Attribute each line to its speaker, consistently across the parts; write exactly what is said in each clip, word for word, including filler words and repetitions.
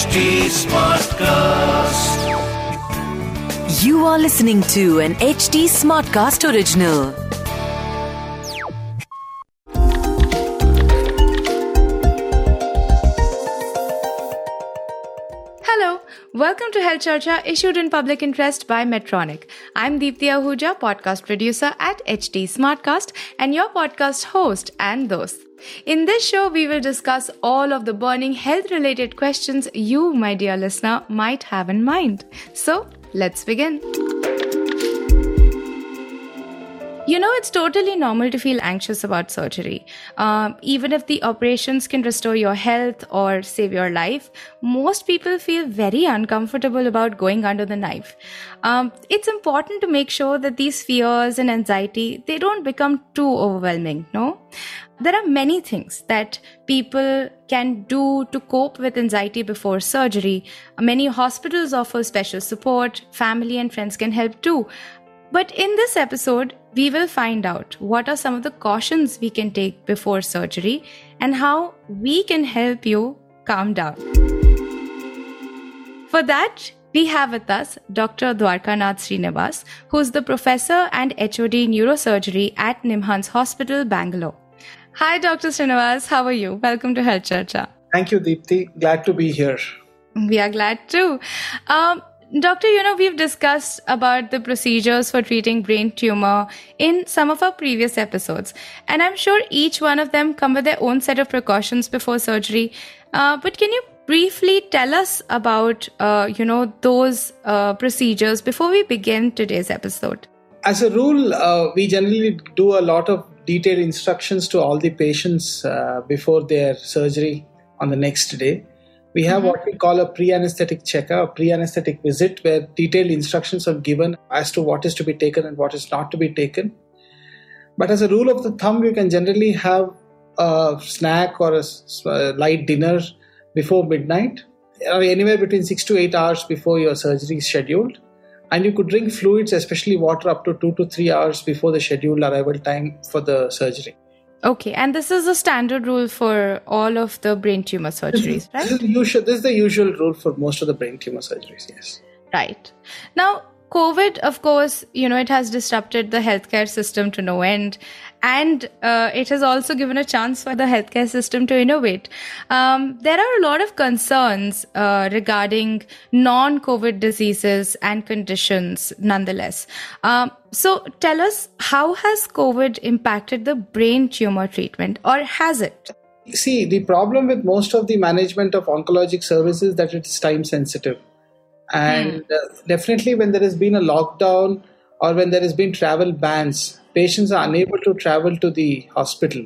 Speaker 1: H T Smartcast.
Speaker 2: You are listening to an H T Smartcast original.
Speaker 3: Hello, welcome to Health Charcha, issued in public interest by Medtronic. I'm Deepti Ahuja, podcast producer at H T Smartcast and your podcast host and dost. In this show, we will discuss all of the burning health-related questions you, my dear listener, might have in mind. So, let's begin. You know, it's totally normal to feel anxious about surgery. Um, even if the operations can restore your health or save your life, most people feel very uncomfortable about going under the knife. Um, it's important to make sure that these fears and anxiety, they don't become too overwhelming, no? There are many things that people can do to cope with anxiety before surgery. Many hospitals offer special support. Family and friends can help too. But in this episode, we will find out what are some of the cautions we can take before surgery and how we can help you calm down. For that, we have with us Doctor Dwarkanath Srinivas, who is the professor and H O D neurosurgery at Nimhans Hospital, Bangalore. Hi, Doctor Srinivas. How are you? Welcome to Health Charcha.
Speaker 4: Thank you, Deepti. Glad to be here.
Speaker 3: We are glad too. Um, Doctor, you know, we've discussed about the procedures for treating brain tumor in some of our previous episodes. And I'm sure each one of them come with their own set of precautions before surgery. Uh, but can you briefly tell us about, uh, you know, those uh, procedures before we begin today's episode?
Speaker 4: As a rule, uh, we generally do a lot of detailed instructions to all the patients uh, before their surgery on the next day. We have mm-hmm. what we call a pre-anesthetic checkup, a pre-anesthetic visit, where detailed instructions are given as to what is to be taken and what is not to be taken. But as a rule of the thumb, you can generally have a snack or a, a light dinner before midnight, or anywhere between six to eight hours before your surgery is scheduled. And you could drink fluids, especially water, up to two to three hours before the scheduled arrival time for the surgery.
Speaker 3: Okay, and this is a standard rule for all of the brain tumor surgeries, right?
Speaker 4: This is, the usual, this is the usual rule for most of the brain tumor surgeries, yes.
Speaker 3: Right. Now, COVID, of course, you know, it has disrupted the healthcare system to no end. And uh, it has also given a chance for the healthcare system to innovate. Um, there are a lot of concerns uh, regarding non-COVID diseases and conditions nonetheless. Um, so tell us, how has COVID impacted the brain tumor treatment, or has it?
Speaker 4: See, the problem with most of the management of oncologic services is that it's time sensitive. And hmm. uh, definitely when there has been a lockdown or when there has been travel bans, patients are unable to travel to the hospital.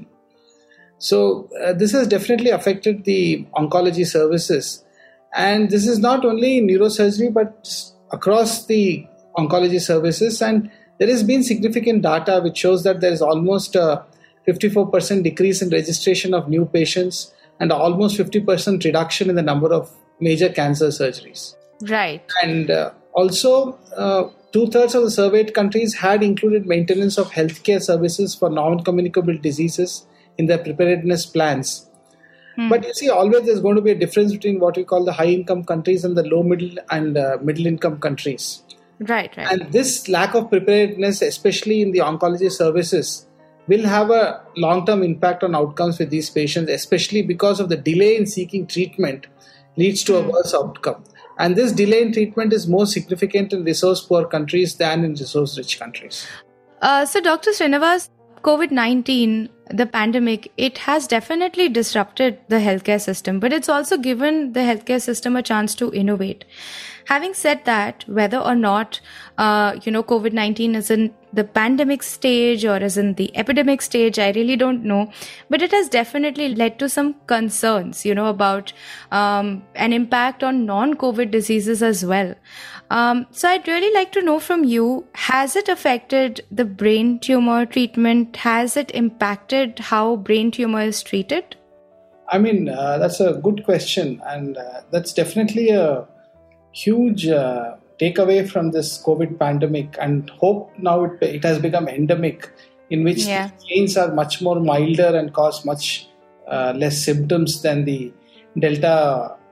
Speaker 4: So uh, this has definitely affected the oncology services. And this is not only in neurosurgery, but across the oncology services. And there has been significant data which shows that there is almost a fifty-four percent decrease in registration of new patients and almost fifty percent reduction in the number of major cancer surgeries.
Speaker 3: Right.
Speaker 4: And uh, also, uh, two-thirds of the surveyed countries had included maintenance of healthcare services for non-communicable diseases in their preparedness plans. Hmm. But you see, always there's going to be a difference between what we call the high-income countries and the low-middle and uh, middle-income countries.
Speaker 3: Right, right.
Speaker 4: And this lack of preparedness, especially in the oncology services, will have a long-term impact on outcomes with these patients, especially because of the delay in seeking treatment leads to hmm. a worse outcome. And this delay in treatment is more significant in resource-poor countries than in resource-rich countries.
Speaker 3: Uh, so, Doctor Srinivas, COVID nineteen, the pandemic, it has definitely disrupted the healthcare system, but it's also given the healthcare system a chance to innovate. Having said that, whether or not, uh, you know, COVID nineteen is in the pandemic stage or is in the epidemic stage, I really don't know. But it has definitely led to some concerns, you know, about um, an impact on non-COVID diseases as well. Um, so I'd really like to know from you, has it affected the brain tumor treatment? Has it impacted how brain tumor is treated?
Speaker 4: I mean, uh, that's a good question. And uh, that's definitely a huge uh, takeaway from this COVID pandemic, and hope now it, it has become endemic, in which yeah. the strains are much more milder and cause much uh, less symptoms than the Delta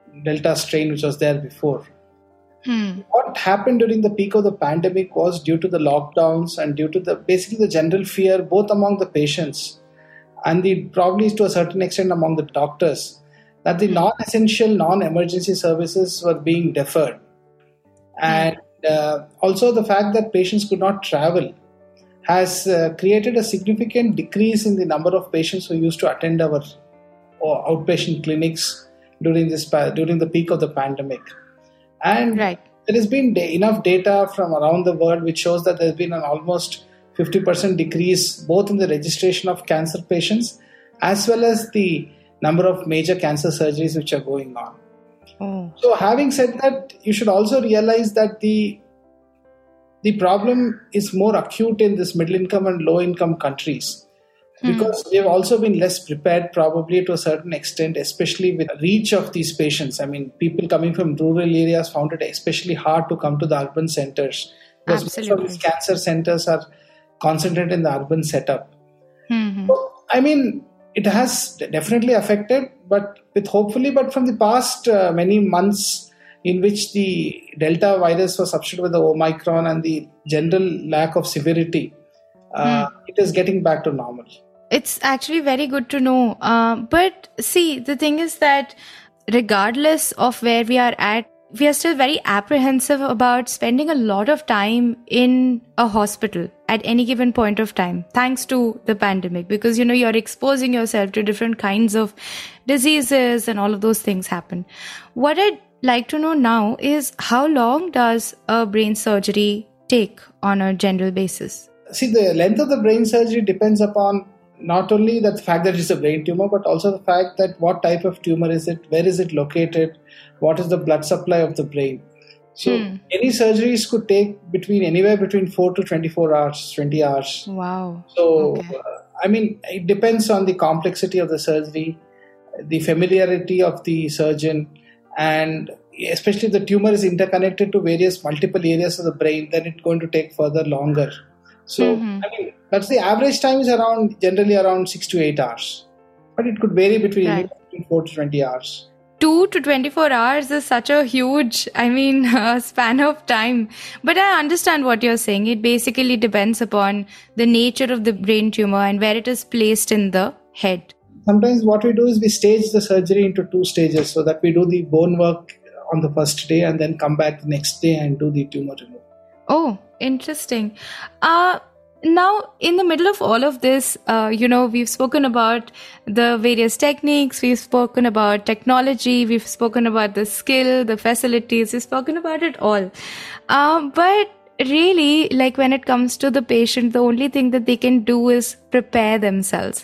Speaker 4: Delta strain which was there before.
Speaker 3: Hmm.
Speaker 4: What happened during the peak of the pandemic was due to the lockdowns and due to the basically the general fear both among the patients and the probably to a certain extent among the doctors that the non-essential, non-emergency services were being deferred. And uh, also the fact that patients could not travel has uh, created a significant decrease in the number of patients who used to attend our uh, outpatient clinics during this during the peak of the pandemic. And
Speaker 3: right.
Speaker 4: there has been da- enough data from around the world which shows that there has been an almost fifty percent decrease both in the registration of cancer patients as well as the number of major cancer surgeries which are going on.
Speaker 3: Oh.
Speaker 4: So having said that, you should also realize that the the problem is more acute in this middle income and low income countries because hmm. they have also been less prepared probably to a certain extent, especially with the reach of these patients. I mean, people coming from rural areas found it especially hard to come to the urban centers because
Speaker 3: Absolutely.
Speaker 4: most of these cancer centers are concentrated in the urban setup.
Speaker 3: Mm-hmm.
Speaker 4: So, I mean, it has definitely affected, but with hopefully, but from the past uh, many months in which the Delta virus was substituted with the Omicron and the general lack of severity, uh, mm. it is getting back to normal.
Speaker 3: It's actually very good to know. Uh, but see, the thing is that regardless of where we are at, we are still very apprehensive about spending a lot of time in a hospital at any given point of time, thanks to the pandemic, because, you know, you're exposing yourself to different kinds of diseases and all of those things happen. What I'd like to know now is how long does a brain surgery take on a general basis?
Speaker 4: See, the length of the brain surgery depends upon not only the fact that it's a brain tumor, but also the fact that what type of tumor is it, where is it located, what is the blood supply of the brain. So hmm. any surgeries could take between anywhere between four to twenty-four hours, twenty hours.
Speaker 3: Wow.
Speaker 4: So,
Speaker 3: okay.
Speaker 4: uh, I mean, it depends on the complexity of the surgery, the familiarity of the surgeon, and especially if the tumor is interconnected to various multiple areas of the brain, then it's going to take further longer. So, mm-hmm. I mean, that's the average time is around, generally around six to eight hours. But it could vary between, right. between four to twenty hours.
Speaker 3: two to twenty-four hours is such a huge, I mean, uh, span of time. But I understand what you're saying. It basically depends upon the nature of the brain tumor and where it is placed in the head.
Speaker 4: Sometimes what we do is we stage the surgery into two stages so that we do the bone work on the first day and then come back the next day and do the tumor removal.
Speaker 3: Oh, interesting. Uh, now, in the middle of all of this, uh, you know, we've spoken about the various techniques, we've spoken about technology, we've spoken about the skill, the facilities, we've spoken about it all. Um, but really, like when it comes to the patient, the only thing that they can do is prepare themselves.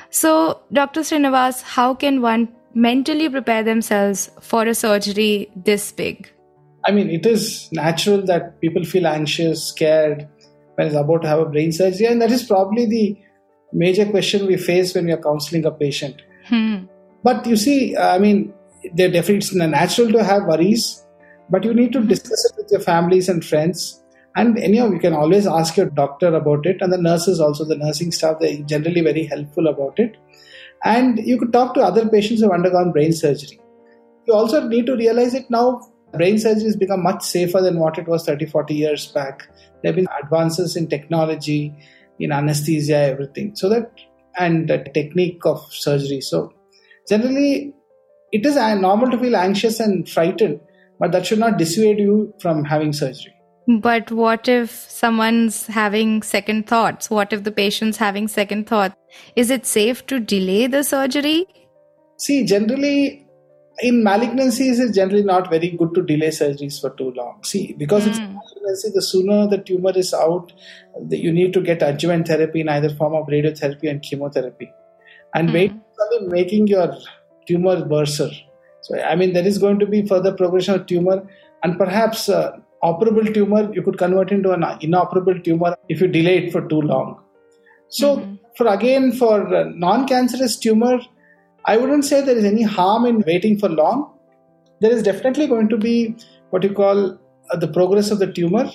Speaker 3: So, Doctor Srinivas, how can one mentally prepare themselves for a surgery this big?
Speaker 4: I mean, it is natural that people feel anxious, scared when it's about to have a brain surgery. And that is probably the major question we face when we are counseling a patient.
Speaker 3: Hmm.
Speaker 4: But you see, I mean, they're definitely it's natural to have worries, but you need to discuss it with your families and friends. And anyhow, you can always ask your doctor about it. And the nurses also, the nursing staff, they're generally very helpful about it. And you could talk to other patients who have undergone brain surgery. You also need to realize it now. Brain surgery has become much safer than what it was thirty, forty years back. There have been advances in technology, in anesthesia, everything. So that, and the technique of surgery. So generally, it is normal to feel anxious and frightened, but that should not dissuade you from having surgery.
Speaker 3: But what if someone's having second thoughts? What if the patient's having second thoughts? Is it safe to delay the surgery?
Speaker 4: See, generally, in malignancies, it's generally not very good to delay surgeries for too long. See, because mm. it's malignancy, the sooner the tumor is out, the, you need to get adjuvant therapy in either form of radiotherapy and chemotherapy. And mm. wait for making your tumor worser. So, I mean, there is going to be further progression of tumor, and perhaps uh, operable tumor, you could convert into an inoperable tumor if you delay it for too long. So, mm-hmm. for again, for uh, non-cancerous tumor, I wouldn't say there is any harm in waiting for long. There is definitely going to be what you call uh, the progress of the tumor.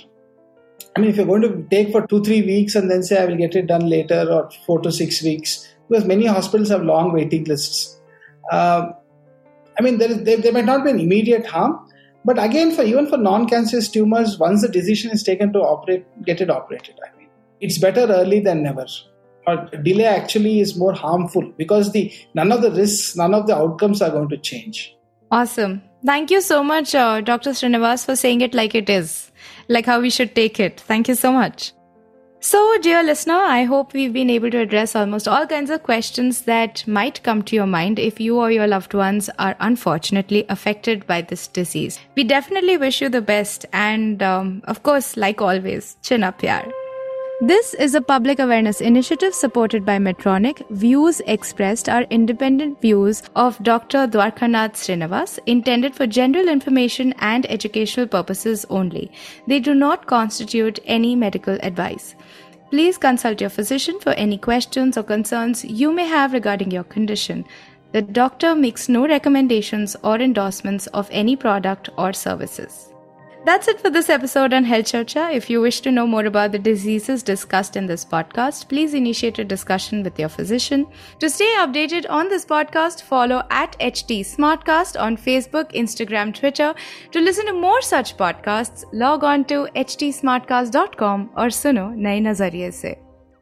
Speaker 4: I mean, if you're going to take for two, three weeks and then say I will get it done later, or four to six weeks, because many hospitals have long waiting lists. Uh, I mean, there, is, there, there might not be an immediate harm, but again, for even for non-cancerous tumors, once the decision is taken to operate, get it operated. I mean, it's better early than never. Or delay actually is more harmful because the none of the risks, none of the outcomes are going to change.
Speaker 3: Awesome. Thank you so much, uh, Doctor Srinivas, for saying it like it is, like how we should take it. Thank you so much. So, dear listener, I hope we've been able to address almost all kinds of questions that might come to your mind if you or your loved ones are unfortunately affected by this disease. We definitely wish you the best and, um, of course, like always, chin up, yaar. This is a public awareness initiative supported by Medtronic. Views expressed are independent views of Doctor Dwarkanath Srinivas, intended for general information and educational purposes only. They do not constitute any medical advice. Please consult your physician for any questions or concerns you may have regarding your condition. The doctor makes no recommendations or endorsements of any product or services. That's it for this episode on Health Charcha. If you wish to know more about the diseases discussed in this podcast, please initiate a discussion with your physician. To stay updated on this podcast, follow at H T Smartcast on Facebook, Instagram, Twitter. To listen to more such podcasts, log on to h t smartcast dot com or suno naye nazariye se.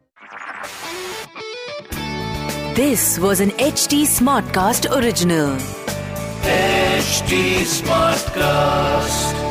Speaker 2: This was an H T Smartcast original.
Speaker 1: H T Smartcast.